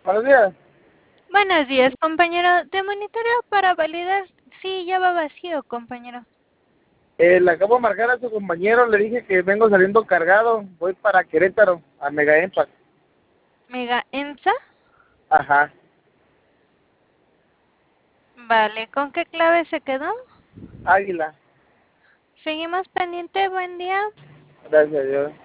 Buenos días. Buenos días, compañero. De monitoreo para validar. Sí, ya va vacío, compañero. Le acabo de marcar a su compañero, le dije que vengo saliendo cargado, voy para Querétaro, a Mega Impact. Mega Ensa. Ajá, Vale, ¿con qué clave se quedó? Águila, Seguimos pendiente, buen día. gracias a Dios.